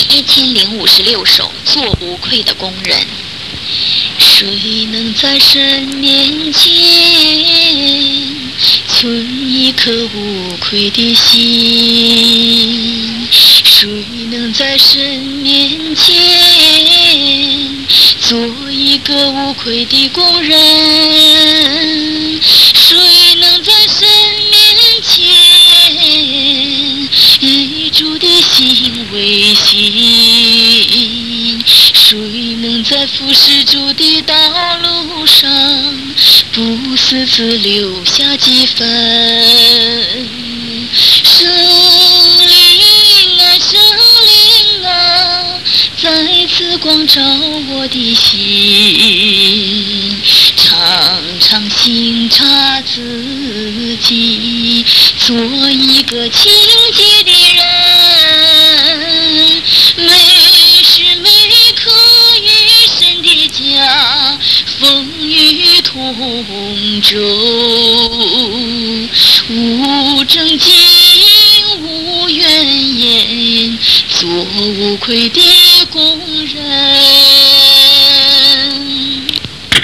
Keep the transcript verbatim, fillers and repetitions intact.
一千零五十六首做无愧的工人。谁能在神面前存一颗无愧的心？谁能在神面前做一个无愧的工人？谁能在神面前以主的心为心？谁能在服侍主的道路上不私自留下几分？圣灵啊，圣灵啊，再次光照我的心，常常省察自己，做一个清洁的人，每时每刻与神的家风雨同舟，无争竞无怨言，做无愧的工人。